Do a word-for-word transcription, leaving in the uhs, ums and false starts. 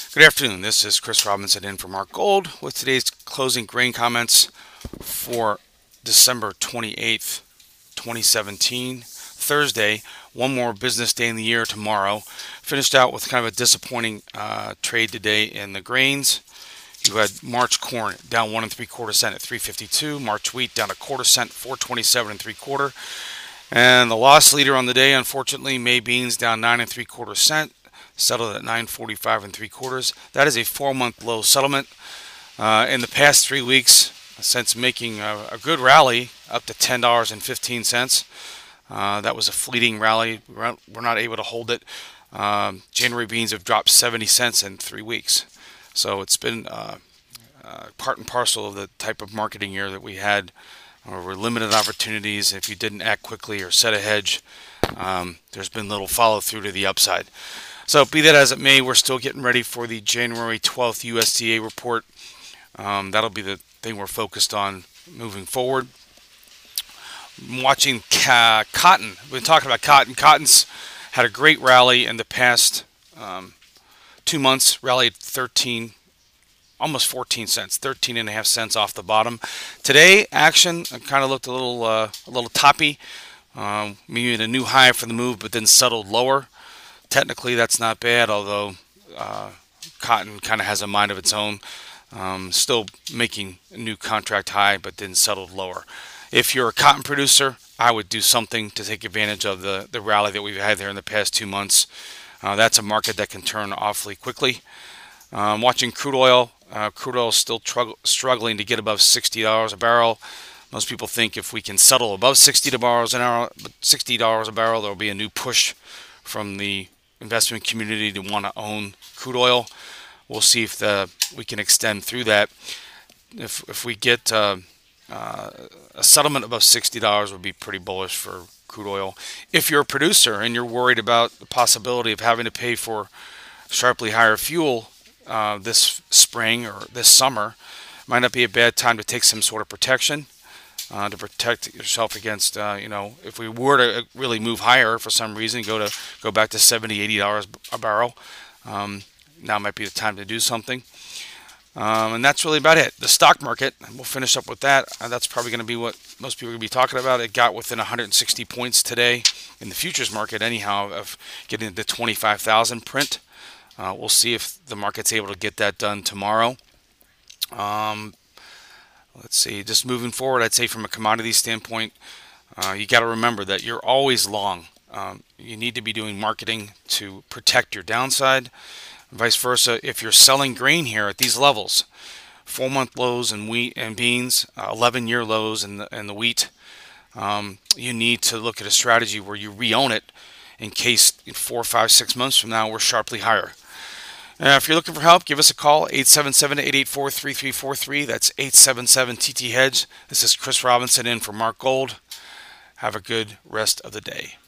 Good afternoon. This is Chris Robinson in for Mark Gold with today's closing grain comments for December twenty-eighth, twenty seventeen, Thursday. One more business day in the year tomorrow. Finished out with kind of a disappointing uh, trade today in the grains. You had March corn down one and three quarter cent at three fifty-two. March wheat down a quarter cent, four twenty-seven and three quarter. And the loss leader on the day, unfortunately, May beans down nine and three quarter cent. Settled at nine forty-five and three quarters. That is a four-month low settlement. Uh, in the past three weeks, since making a, a good rally up to ten dollars and fifteen cents, uh, that was a fleeting rally. We're not able to hold it. Um, January beans have dropped seventy cents in three weeks. So it's been uh, uh, part and parcel of the type of marketing year that we had. Or were limited opportunities. If you didn't act quickly or set a hedge, um, there's been little follow through to the upside. So be that as it may, we're still getting ready for the January twelfth U S D A report. Um, that'll be the thing we're focused on moving forward. I'm watching ca- cotton. We've been talking about cotton. Cotton's had a great rally in the past um, two months, rallied thirteen, almost fourteen cents, thirteen and a half cents off the bottom. Today, action kind of looked a little, uh, a little toppy. Um, maybe a new high for the move, but then settled lower. Technically, that's not bad, although uh, cotton kind of has a mind of its own. Um, still making a new contract high, but then settled lower. If you're a cotton producer, I would do something to take advantage of the, the rally that we've had there in the past two months. Uh, that's a market that can turn awfully quickly. Um, watching crude oil. Uh, crude oil is still trug- struggling to get above sixty dollars a barrel. Most people think if we can settle above sixty dollars an hour, sixty dollars a barrel, there will be a new push from the investment community to want to own crude oil. We'll see if the we can extend through that. If if we get uh, uh, a settlement above sixty dollars, would be pretty bullish for crude oil. If you're a producer and you're worried about the possibility of having to pay for sharply higher fuel uh, this spring or this summer, might not be a bad time to take some sort of protection. Uh, to protect yourself against, uh, you know, if we were to really move higher for some reason, go to go back to seventy, eighty dollars a barrel. Um, now might be the time to do something. Um, and that's really about it. The stock market, we'll finish up with that. Uh, that's probably going to be what most people are going to be talking about. It got within one hundred sixty points today in the futures market, anyhow, of getting the twenty-five thousand print. Uh, we'll see if the market's able to get that done tomorrow. Um, Let's see, just moving forward, I'd say from a commodity standpoint, uh, you got to remember that you're always long. Um, you need to be doing marketing to protect your downside. Vice versa, if you're selling grain here at these levels, four-month lows in wheat and beans, eleven-year lows in the, in the wheat, um, you need to look at a strategy where you re-own it in case in four, five, six months from now we're sharply higher. Uh, if you're looking for help, give us a call, eight seven seven, eight eight four, three three four three. That's eight seven seven T T Hedge. This is Chris Robinson in for Mark Gold. Have a good rest of the day.